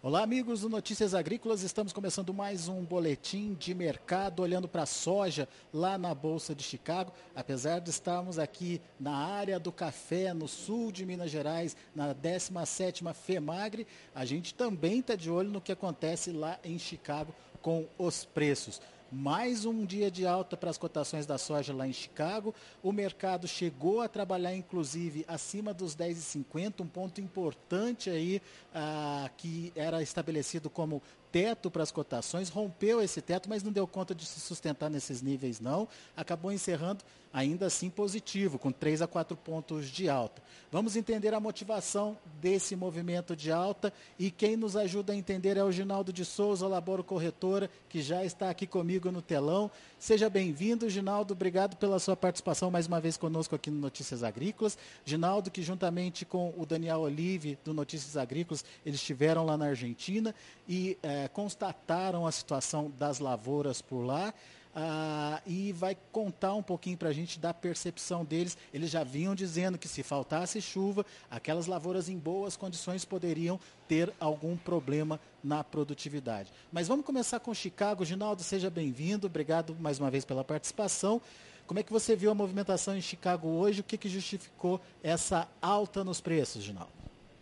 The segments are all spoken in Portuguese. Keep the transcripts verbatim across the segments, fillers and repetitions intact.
Olá, amigos do Notícias Agrícolas. Estamos começando mais um boletim de mercado, olhando para a soja lá na Bolsa de Chicago. Apesar de estarmos aqui na área do café, no sul de Minas Gerais, na décima sétima FEMAGRE, a gente também está de olho no que acontece lá em Chicago com os preços. Mais um dia de alta para as cotações da soja lá em Chicago. O mercado chegou a trabalhar, inclusive, acima dos dez e cinquenta, um ponto importante aí ah, que era estabelecido como teto para as cotações. Rompeu esse teto, mas não deu conta de se sustentar nesses níveis, não. Acabou encerrando ainda assim positivo, com três a quatro pontos de alta. Vamos entender a motivação desse movimento de alta e quem nos ajuda a entender é o Ginaldo de Souza, Laboro Corretora, que já está aqui comigo no telão. Seja bem-vindo, Ginaldo. Obrigado pela sua participação mais uma vez conosco aqui no Notícias Agrícolas. Ginaldo, que juntamente com o Daniel Olive, do Notícias Agrícolas, eles estiveram lá na Argentina e eh, constataram a situação das lavouras por lá. Ah, e vai contar um pouquinho para a gente da percepção deles. Eles já vinham dizendo que se faltasse chuva, aquelas lavouras em boas condições poderiam ter algum problema na produtividade. Mas vamos começar com Chicago. Ginaldo, seja bem-vindo. Obrigado mais uma vez pela participação. Como é que você viu a movimentação em Chicago hoje? O que, que justificou essa alta nos preços, Ginaldo?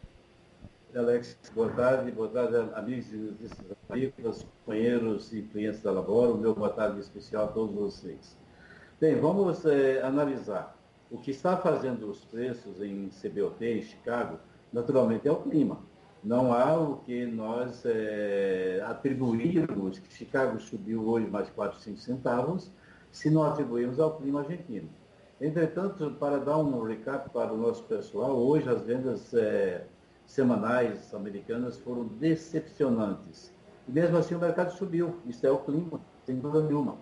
Alex, boa tarde, boa tarde, amigos e amigos, companheiros e clientes da Laboro. Meu boa tarde especial a todos vocês. Bem, vamos é, analisar. O que está fazendo os preços em C B O T, em Chicago, naturalmente é o clima. Não há o que nós é, atribuirmos, que Chicago subiu hoje mais quatro, cinco centavos, se não atribuirmos ao clima argentino. Entretanto, para dar um recap para o nosso pessoal, hoje as vendas é, semanais americanas foram decepcionantes. E mesmo assim o mercado subiu. Isso é o clima, sem dúvida nenhuma.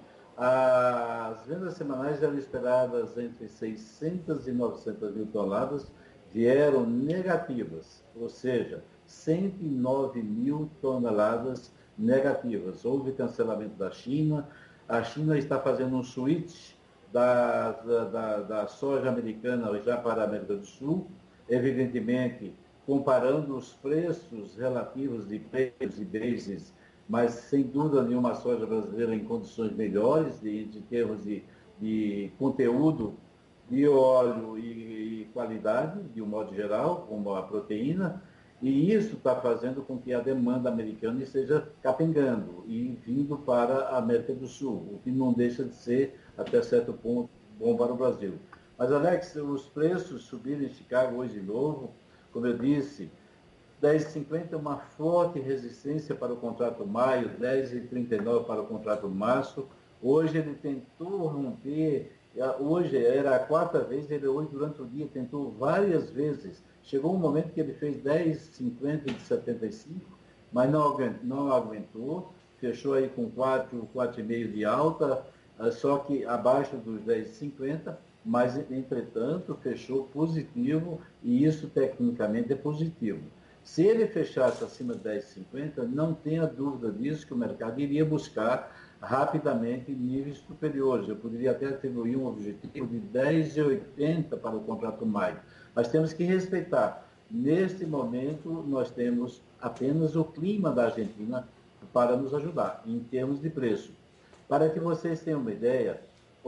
As vendas semanais eram esperadas entre seiscentas e novecentas mil toneladas, vieram negativas, ou seja, cento e nove mil toneladas negativas. Houve cancelamento da China, a China está fazendo um switch da, da, da soja americana já para a América do Sul, evidentemente comparando os preços relativos de preços e bases, mas sem dúvida nenhuma a soja brasileira em condições melhores de, de termos de, de conteúdo de óleo e, e qualidade, de um modo geral, como a proteína, e isso está fazendo com que a demanda americana esteja capengando e vindo para a América do Sul, o que não deixa de ser, até certo ponto, bom para o Brasil. Mas, Alex, os preços subiram em Chicago hoje de novo. Como eu disse, dez e cinquenta é uma forte resistência para o contrato maio, dez e trinta e nove para o contrato março. Hoje ele tentou romper, hoje era a quarta vez, ele hoje durante o dia tentou várias vezes. Chegou um momento que ele fez dez e cinquenta de setenta e cinco, mas não aguentou, não aguentou, fechou aí com quatro, quatro vírgula cinco de alta, só que abaixo dos dez e cinquenta, mas, entretanto, fechou positivo e isso, tecnicamente, é positivo. Se ele fechasse acima de dez e cinquenta, não tenha dúvida disso que o mercado iria buscar rapidamente níveis superiores. Eu poderia até atribuir um objetivo de dez e oitenta para o contrato maio. Mas temos que respeitar. Neste momento, nós temos apenas o clima da Argentina para nos ajudar, em termos de preço. Para que vocês tenham uma ideia,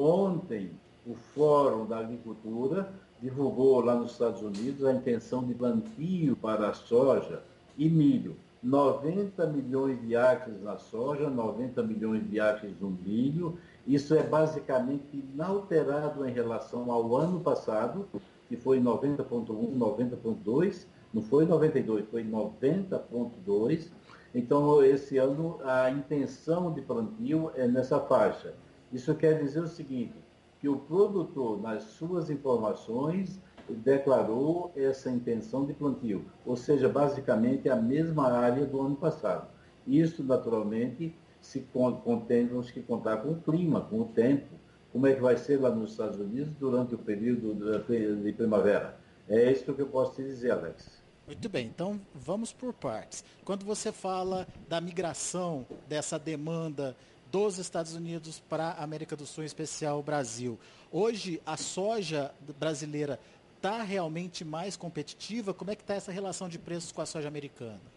ontem o Fórum da Agricultura divulgou lá nos Estados Unidos a intenção de plantio para a soja e milho. noventa milhões de acres na soja, noventa milhões de acres no milho. Isso é basicamente inalterado em relação ao ano passado, que foi noventa vírgula um, noventa vírgula dois, não foi noventa e dois, foi noventa vírgula dois. Então, esse ano, a intenção de plantio é nessa faixa. Isso quer dizer o seguinte, que o produtor, nas suas informações, declarou essa intenção de plantio, ou seja, basicamente a mesma área do ano passado. Isso, naturalmente, se temos que contar com o clima, com o tempo, como é que vai ser lá nos Estados Unidos durante o período de primavera. É isso que eu posso te dizer, Alex. Muito bem, então vamos por partes. Quando você fala da migração dessa demanda dos Estados Unidos para a América do Sul, em especial o Brasil, hoje a soja brasileira está realmente mais competitiva? Como é que está essa relação de preços com a soja americana?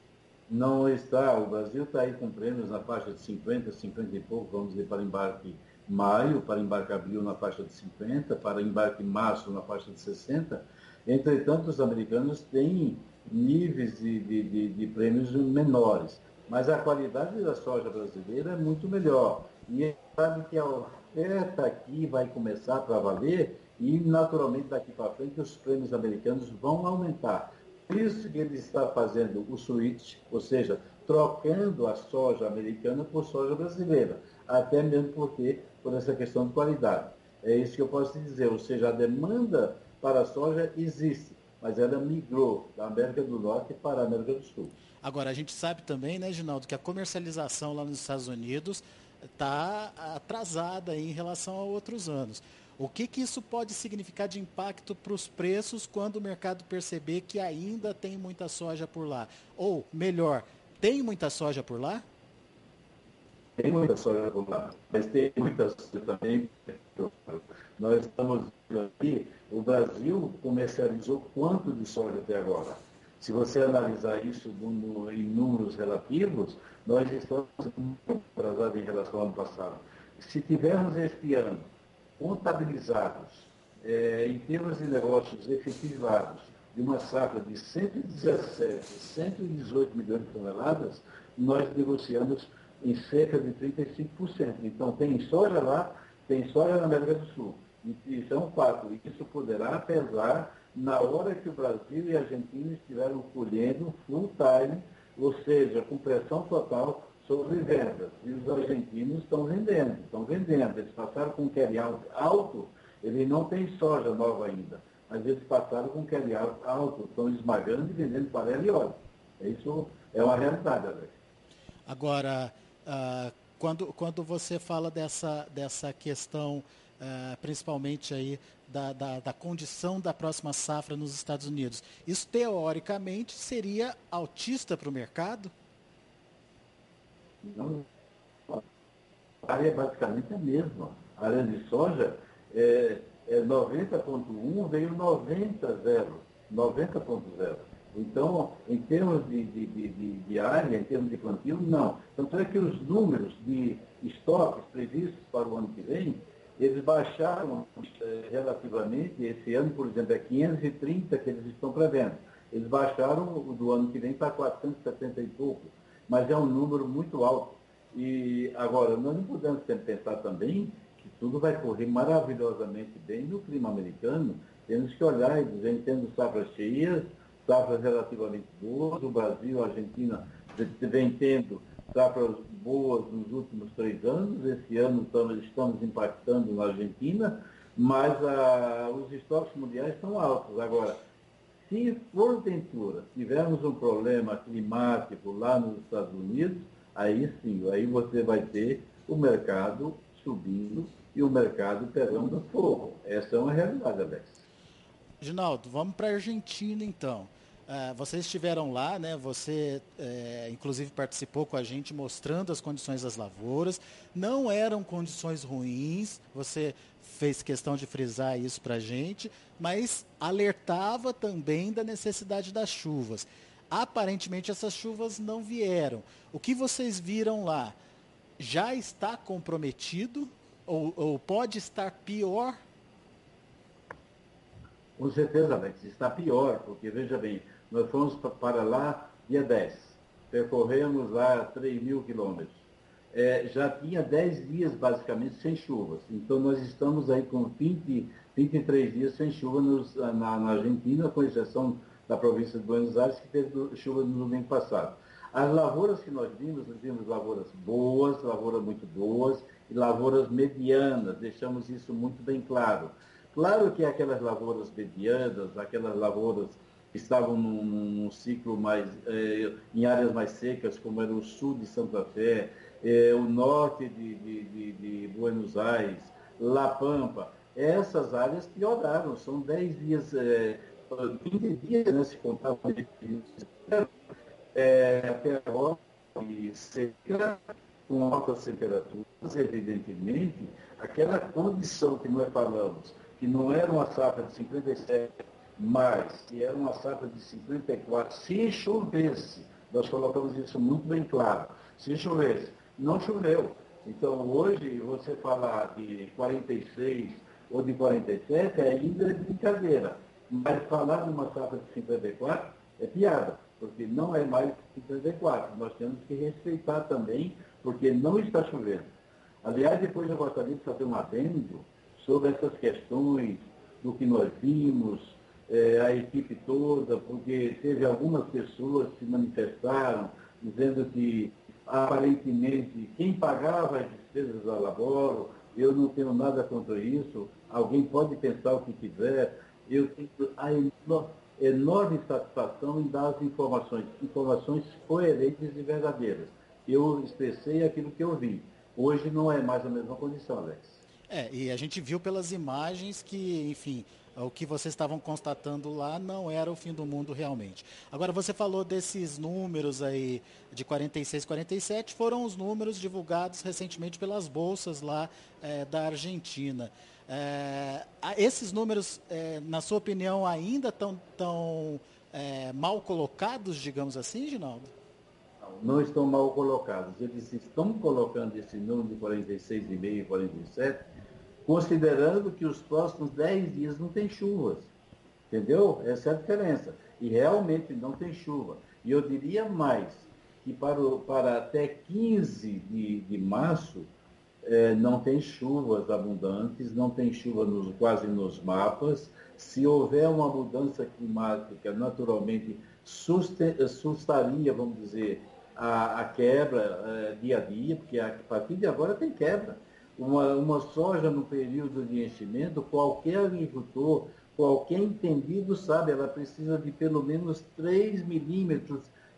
não está, o Brasil está aí com prêmios na faixa de cinquenta, cinquenta e pouco, vamos dizer, para embarque maio, para embarque abril na faixa de cinquenta, para embarque março na faixa de sessenta. Entretanto, os americanos têm níveis de, de, de, de prêmios menores, mas a qualidade da soja brasileira é muito melhor. E a gente sabe que a oferta aqui vai começar para valer e, naturalmente, daqui para frente, os prêmios americanos vão aumentar. Por isso que ele está fazendo o switch, ou seja, trocando a soja americana por soja brasileira, até mesmo porque, por essa questão de qualidade. É isso que eu posso dizer, ou seja, a demanda para a soja existe, mas ela migrou da América do Norte para a América do Sul. Agora, a gente sabe também, né, Ginaldo, que a comercialização lá nos Estados Unidos está atrasada em relação a outros anos. O que, que isso pode significar de impacto para os preços quando o mercado perceber que ainda tem muita soja por lá? Ou, melhor, tem muita soja por lá? Tem muita soja por lá, mas tem muita soja também. Nós estamos aqui, o Brasil comercializou quanto de soja até agora? Se você analisar isso no, em números relativos, nós estamos muito atrasados em relação ao ano passado. Se tivermos este ano contabilizados, é, em termos de negócios efetivados, de uma safra de cento e dezessete, cento e dezoito milhões de toneladas, nós negociamos em cerca de trinta e cinco por cento. Então, tem soja lá, tem soja na América do Sul. E isso é um fato. E isso poderá pesar na hora que o Brasil e a Argentina estiveram colhendo full time, ou seja, com pressão total sobre vendas. E os argentinos estão vendendo, estão vendendo. Eles passaram com um carry-out alto, eles não têm soja nova ainda, mas eles passaram com um carry-out alto, estão esmagando e vendendo farelo e óleo. Isso é uma realidade, Alex. Agora, uh, quando, quando você fala dessa, dessa questão, uh, principalmente aí da, da, da condição da próxima safra nos Estados Unidos, isso teoricamente seria altista para o mercado? Não, a área é basicamente a mesma. A área de soja é, é noventa ponto um, veio noventa ponto zero. noventa ponto zero. Então, em termos de, de, de, de área, em termos de plantio, não. Tanto é que os números de estoques previstos para o ano que vem, eles baixaram eh, relativamente, esse ano, por exemplo, é quinhentos e trinta que eles estão prevendo. Eles baixaram o do ano que vem para quatrocentos e setenta e pouco, mas é um número muito alto. E agora, nós não podemos pensar também que tudo vai correr maravilhosamente bem no clima americano. Temos que olhar e dizer, tendo safras cheias, safras relativamente boas, o Brasil, a Argentina vem tendo safras boas nos últimos três anos, esse ano estamos, estamos impactando na Argentina, mas ah, os estoques mundiais estão altos. Agora, se porventura tivermos um problema climático lá nos Estados Unidos, aí sim, aí você vai ter o mercado subindo e o mercado pegando fogo. Essa é uma realidade, Alex. Ginaldo, vamos para a Argentina então. Uh, vocês estiveram lá, né? Você é, inclusive participou com a gente mostrando as condições das lavouras. Não eram condições ruins, você fez questão de frisar isso para a gente, mas alertava também da necessidade das chuvas. Aparentemente essas chuvas não vieram. O que vocês viram lá já está comprometido ou, ou pode estar pior? Com certeza, Alex, está pior, porque veja bem, nós fomos para lá dia dez, percorremos lá três mil quilômetros. É, já tinha dez dias basicamente sem chuvas, então nós estamos aí com vinte, vinte e três dias sem chuva nos, na, na Argentina, com exceção da província de Buenos Aires, que teve chuva no domingo passado. As lavouras que nós vimos, nós vimos lavouras boas, lavouras muito boas e lavouras medianas, deixamos isso muito bem claro. Claro que aquelas lavouras medianas, aquelas lavouras que estavam num, num ciclo mais, eh, em áreas mais secas, como era o sul de Santa Fé, eh, o norte de, de, de, de Buenos Aires, La Pampa, essas áreas pioraram, são dez dias, eh, vinte dias, né, se contar é, até agora, e seca, com altas temperaturas, evidentemente, aquela condição que nós falamos, que não era uma safra de cinquenta e sete, mas que era uma safra de cinquenta e quatro, se chovesse Nós colocamos isso muito bem claro. Se chovesse, não choveu. Então, hoje, você falar de quarenta e seis ou de quarenta e sete ainda é brincadeira. Mas falar de uma safra de cinquenta e quatro é piada, porque não é mais cinquenta e quatro. Nós temos que respeitar também, porque não está chovendo. Aliás, depois eu gostaria de fazer um adendo sobre essas questões do que nós vimos, eh, a equipe toda, porque teve algumas pessoas que se manifestaram dizendo que, aparentemente, quem pagava as despesas da Laboro, eu não tenho nada contra isso, alguém pode pensar o que quiser, eu tenho a eno- enorme satisfação em dar as informações, informações coerentes e verdadeiras. Eu expressei aquilo que eu vi. Hoje não é mais a mesma condição, Alex. É, e a gente viu pelas imagens que, enfim, o que vocês estavam constatando lá não era o fim do mundo realmente. Agora, você falou desses números aí de quarenta e seis, quarenta e sete, foram os números divulgados recentemente pelas bolsas lá é, da Argentina. É, esses números, é, na sua opinião, ainda estão tão, é, mal colocados, digamos assim, Ginaldo? Não estão mal colocados. Eles estão colocando esse número de quarenta e seis vírgula cinco e quarenta e sete, considerando que os próximos dez dias não tem chuvas. Entendeu? Essa é a diferença. E realmente não tem chuva. E eu diria mais, que para, o, para até quinze de, de março, eh, não tem chuvas abundantes, não tem chuva nos, quase nos mapas. Se houver uma mudança climática, naturalmente susten, sustaria, vamos dizer, a, a quebra eh, dia a dia, porque a, a partir de agora tem quebra. Uma, uma soja no período de enchimento, qualquer agricultor, qualquer entendido sabe, ela precisa de pelo menos três milímetros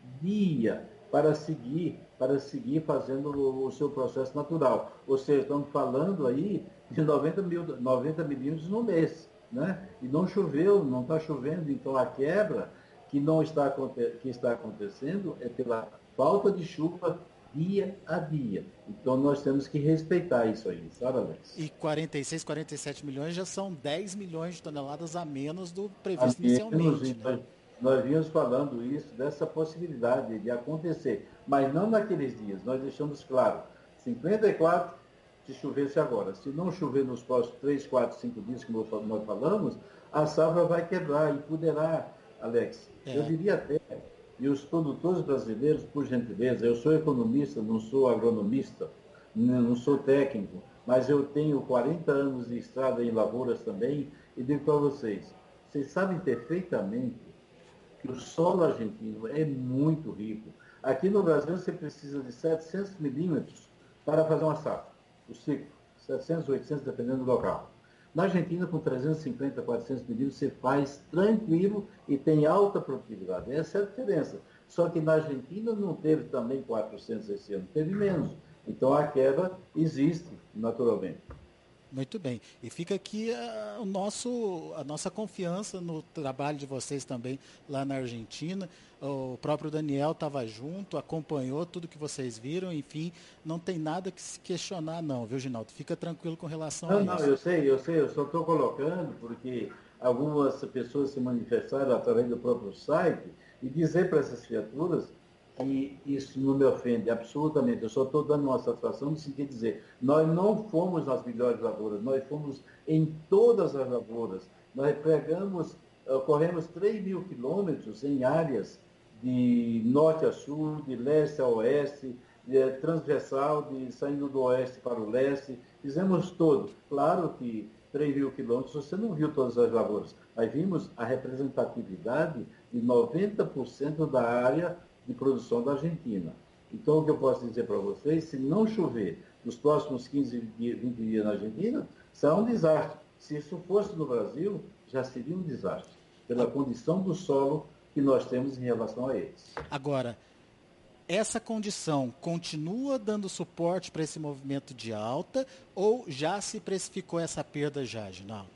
dia para seguir, para seguir fazendo o, o seu processo natural. Ou seja, estamos falando aí de noventa, mil, noventa milímetros no mês. Né? E não choveu, não está chovendo, então a quebra que, não está, que está acontecendo é pela falta de chuva dia a dia. Então nós temos que respeitar isso aí, sabe, Alex? E quarenta e seis, quarenta e sete milhões já são dez milhões de toneladas a menos do A previsto menos, inicialmente, né? nós, nós vínhamos falando isso, dessa possibilidade de acontecer, mas não naqueles dias. Nós deixamos claro, cinquenta e quatro, se chovesse agora. Se não chover nos próximos três, quatro, cinco dias, como nós falamos, a safra vai quebrar e poderá, Alex, eu É, diria até, e os produtores brasileiros, por gentileza, eu sou economista, não sou agronomista, não sou técnico, mas eu tenho quarenta anos de estrada em lavouras também, e digo para vocês, vocês sabem perfeitamente que o solo argentino é muito rico. Aqui no Brasil você precisa de setecentos milímetros para fazer uma safra, o ciclo, setecentos, oitocentos, dependendo do local. Na Argentina, com trezentos e cinquenta, quatrocentos milímetros, você faz tranquilo e tem alta produtividade. Essa é a diferença. Só que na Argentina não teve também quatrocentos esse ano, teve menos. Então a quebra existe, naturalmente. muito bem. E fica aqui a, o nosso, a nossa confiança no trabalho de vocês também lá na Argentina. O próprio Daniel estava junto, acompanhou tudo que vocês viram, enfim, não tem nada que se questionar não, viu, Ginaldo? Fica tranquilo com relação Não, a não, isso. eu sei, eu sei, eu só estou colocando porque algumas pessoas se manifestaram através do próprio site e dizer para essas criaturas que isso não me ofende absolutamente. Eu só estou dando uma satisfação no sentido de dizer, nós não fomos nas melhores lavouras, nós fomos em todas as lavouras. Nós pegamos, uh, corremos três mil quilômetros em áreas de norte a sul, de leste a oeste, de, transversal, de, saindo do oeste para o leste, fizemos todo. Claro que três mil quilômetros você não viu todas as lavouras, mas vimos a representatividade de noventa por cento da área de produção da Argentina. Então, o que eu posso dizer para vocês, se não chover nos próximos quinze, vinte dias na Argentina, será um desastre. Se isso fosse no Brasil, já seria um desastre, pela condição do solo que nós temos em relação a eles. Agora, essa condição continua dando suporte para esse movimento de alta ou já se precificou essa perda já, Ginaldo?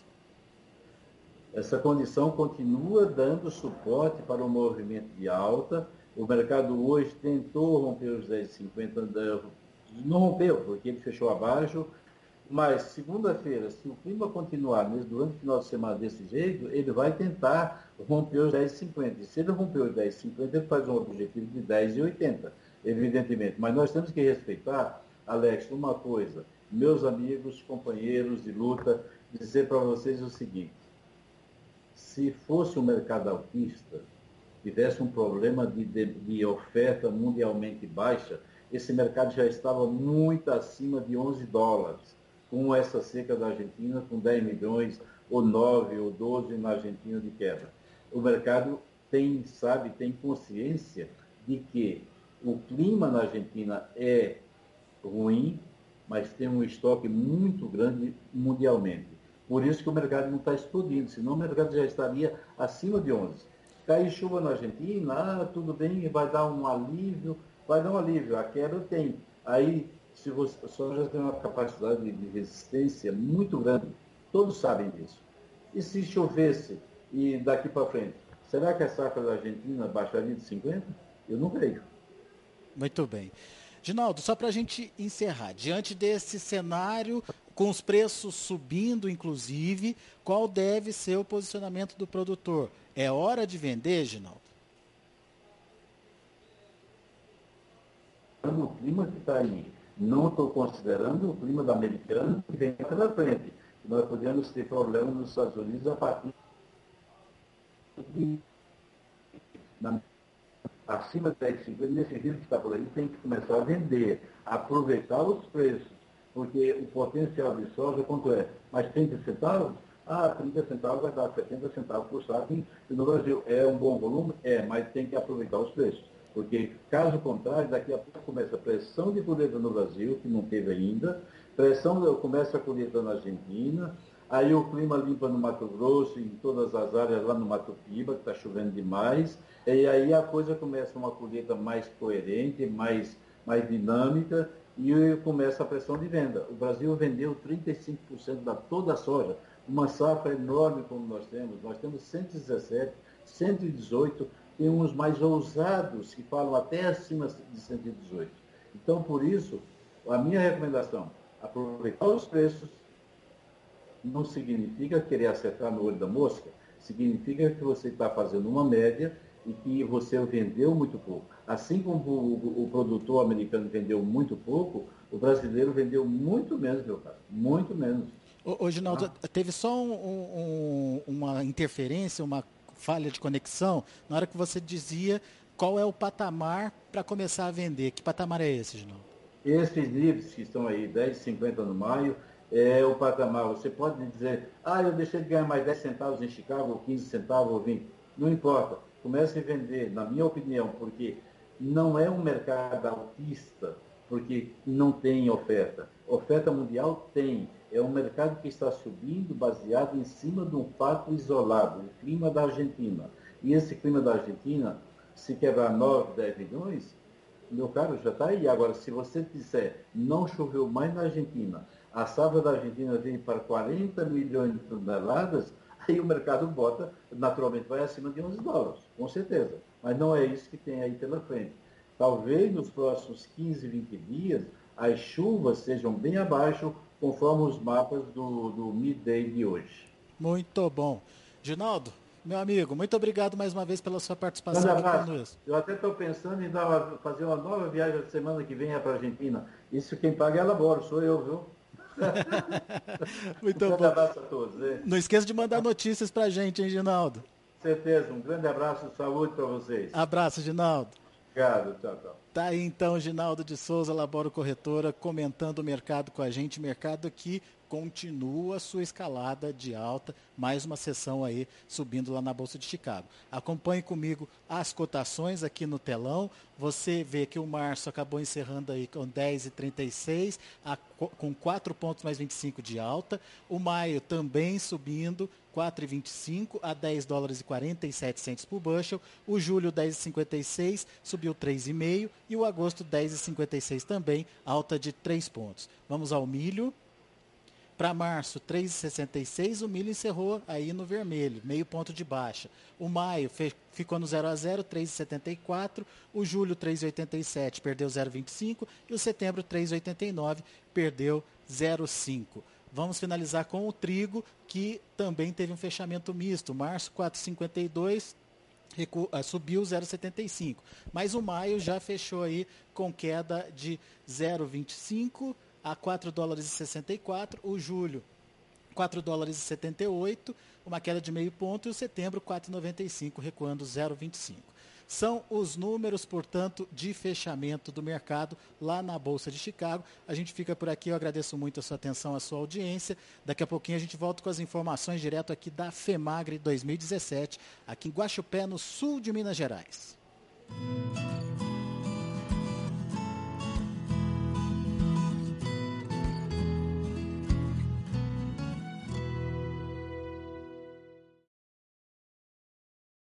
Essa condição continua dando suporte para o movimento de alta. O mercado hoje tentou romper os dez vírgula cinquenta, não rompeu, porque ele fechou abaixo, Mas segunda-feira, se o clima continuar mesmo durante o final de semana desse jeito, ele vai tentar romper os dez e cinquenta. E se ele romper os dez e cinquenta, ele faz um objetivo de dez e oitenta, evidentemente. Mas nós temos que respeitar, Alex, uma coisa. Meus amigos, companheiros de luta, dizer para vocês o seguinte: se fosse um mercado altista, tivesse um problema de, de, de oferta mundialmente baixa, esse mercado já estava muito acima de onze dólares, com essa seca da Argentina, com dez milhões, ou nove, ou doze na Argentina de queda. O mercado tem, sabe, tem consciência de que o clima na Argentina é ruim, mas tem um estoque muito grande mundialmente. Por isso que o mercado não está explodindo, senão o mercado já estaria acima de onze. Cai chuva na Argentina, ah, tudo bem, vai dar um alívio, vai dar um alívio, a queda tem. Aí, se você, a soja tem uma capacidade de resistência muito grande, todos sabem disso. E se chovesse e daqui para frente, será que a safra da Argentina baixaria de cinquenta? Eu não creio. Muito bem. Ginaldo, só para a gente encerrar, diante desse cenário, com os preços subindo, inclusive, qual deve ser o posicionamento do produtor? É hora de vender, Ginaldo? O clima que está aí, não estou considerando o clima da americana que vem pela frente. Nós podemos ter problemas nos Estados Unidos a partir de na acima de dez e cinquenta, nesse vídeo que está por aí, tem que começar a vender, aproveitar os preços, porque o potencial de soja, quanto é? Mais trinta centavos? Ah, trinta centavos vai dar setenta centavos por saco no Brasil. É um bom volume? É, mas tem que aproveitar os preços, porque, caso contrário, daqui a pouco começa a pressão de colheita no Brasil, que não teve ainda, pressão começa a colheita na Argentina, aí o clima limpa no Mato Grosso, em todas as áreas lá no Mato Piba, que está chovendo demais, e aí a coisa começa uma colheita mais coerente, mais, mais dinâmica, e começa a pressão de venda. O Brasil vendeu trinta e cinco por cento da toda a soja, uma safra enorme como nós temos. Nós temos cento e dezessete, cento e dezoito, tem uns mais ousados que falam até acima de cento e dezoito. Então, por isso, a minha recomendação, aproveitar os preços, não significa querer acertar no olho da mosca, significa que você está fazendo uma média e que você vendeu muito pouco. Assim como o, o produtor americano vendeu muito pouco, o brasileiro vendeu muito menos, meu caro, muito menos. Ô, ô Ginaldo, ah. teve só um, um, uma interferência, uma falha de conexão, na hora que você dizia qual é o patamar para começar a vender. Que patamar é esse, Ginaldo? Esses níveis que estão aí, dez e cinquenta no maio, é o patamar. Você pode dizer, ah, eu deixei de ganhar mais dez centavos em Chicago, ou quinze centavos, ou vinte. Não importa. Comece a vender, na minha opinião, porque não é um mercado altista, porque não tem oferta. Oferta mundial tem. É um mercado que está subindo baseado em cima de um fato isolado, o clima da Argentina. E esse clima da Argentina, se quebrar nove, dez milhões, meu caro, já está aí. Agora, se você disser, não choveu mais na Argentina, a safra da Argentina veio para quarenta milhões de toneladas, aí o mercado bota, naturalmente vai acima de onze dólares, com certeza. Mas não é isso que tem aí pela frente. Talvez nos próximos quinze, vinte dias, as chuvas sejam bem abaixo, conforme os mapas do, do Midday de hoje. Muito bom. Ginaldo, meu amigo, muito obrigado mais uma vez pela sua participação aqui conosco. Eu até estou pensando em dar uma, fazer uma nova viagem a semana que vem para a Argentina. Isso quem paga é a Laboro, sou eu, viu? Muito um bom. grande abraço a todos. Hein? Não esqueça de mandar notícias para a gente, hein, Ginaldo? Certeza. Um grande abraço de saúde para vocês. Abraço, Ginaldo. Obrigado. Tchau, tchau. Tá aí então Ginaldo de Souza, Laboro Corretora, comentando o mercado com a gente, mercado que continua sua escalada de alta, mais uma sessão aí subindo lá na Bolsa de Chicago. Acompanhe comigo as cotações aqui no telão. Você vê que o março acabou encerrando aí com dez e trinta e seis, a, com quatro pontos mais vinte e cinco de alta. O maio também subindo, quatro e vinte e cinco a dez dólares e quarenta e sete centos por bushel. O julho dez e cinquenta e seis, subiu três vírgula cinco e o agosto dez e cinquenta e seis também, alta de três pontos. Vamos ao milho. Para março, três e sessenta e seis, o milho encerrou aí no vermelho, meio ponto de baixa. O maio fe- ficou no zero a zero, três e setenta e quatro, o julho três e oitenta e sete, perdeu zero vírgula vinte e cinco e o setembro três e oitenta e nove, perdeu zero vírgula cinco. Vamos finalizar com o trigo, que também teve um fechamento misto. Março quatro vírgula cinquenta e dois, recu... uh, subiu zero vírgula setenta e cinco. Mas o maio já fechou aí com queda de zero vírgula vinte e cinco a quatro dólares e sessenta e quatro. O julho, quatro dólares e setenta e oito, uma queda de meio ponto. E o setembro, quatro vírgula noventa e cinco, recuando zero vírgula vinte e cinco. São os números, portanto, de fechamento do mercado lá na Bolsa de Chicago. A gente fica por aqui, eu agradeço muito a sua atenção, a sua audiência. Daqui a pouquinho a gente volta com as informações direto aqui da FEMAGRE dois mil e dezessete, aqui em Guaxupé, no sul de Minas Gerais.